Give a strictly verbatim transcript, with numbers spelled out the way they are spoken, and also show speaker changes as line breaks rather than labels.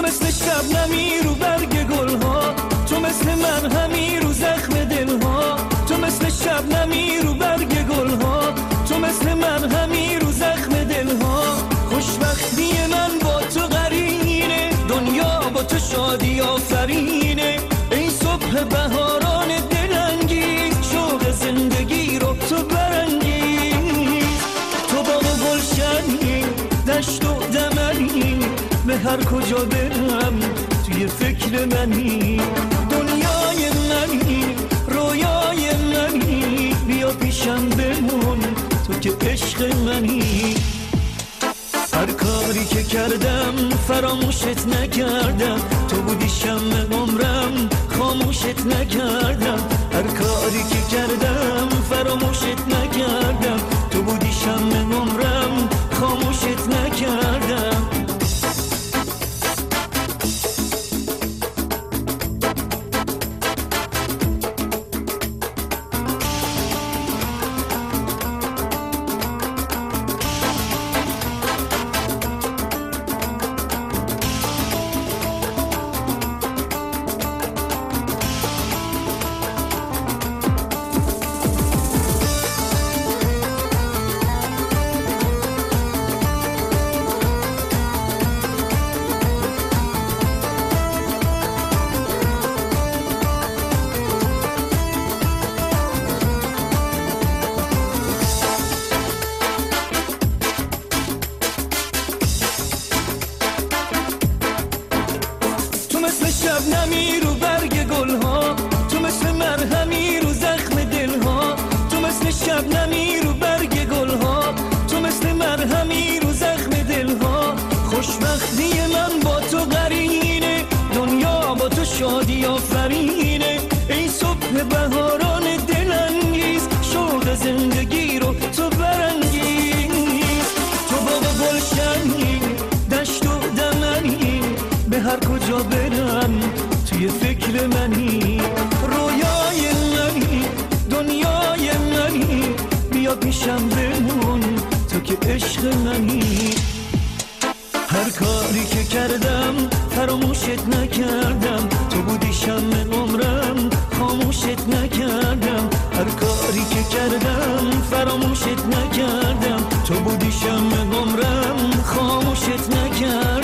مثل شبنمی رو برگ گلها، تو مثل مرهمی رو زخم دلها، تو مثل شبنمی رو برگ گلها، تو مثل مرهمی رو زخم دلها. خوشبختی من با تو قرینه، دنیا با تو شادی آفرینه. ای صبح بهاران دلانگیز، شوق زندگی رو تو برانگیز. تو باغ و گلشنی، دشت و دمنی، به هر کجا برم توی فکر منی. دنیای منی، رویای منی، بیا پیشم بمون تو که عشق منی. هر کاری که کردم فراموشت نکردم، تو بودی شمع عمرم خاموشت نکردم. هر کاری که کردم فراموشت نکردم، تو بودی شمع عمرم خاموشت نکردم. تو مثل شبنمی رو برگ گلها، تو مثل مرهمی رو زخم دلها، تو مثل شبنمی رو برگ گلها، تو مثل مرهمی رو زخم دلها. خوشبختی من با تو قرینه، دنیا با تو شادی آفرینه. ای صبح بهاران دلانگیز، شوق زندگی رو تو برانگیز. تو باغ گلشنی، دشت و دمنی، به هر کجا برم توی فکر منی. رویای منی، دنیای منی، بیا پیشم بمون تو که عشق منی. هر کاری که کردم فراموشت نکردم، تو بودی شمع عمرم خاموشت نکردم. هر کاری که کردم فراموشت نکردم، تو بودی شمع عمرم خاموشت نکردم.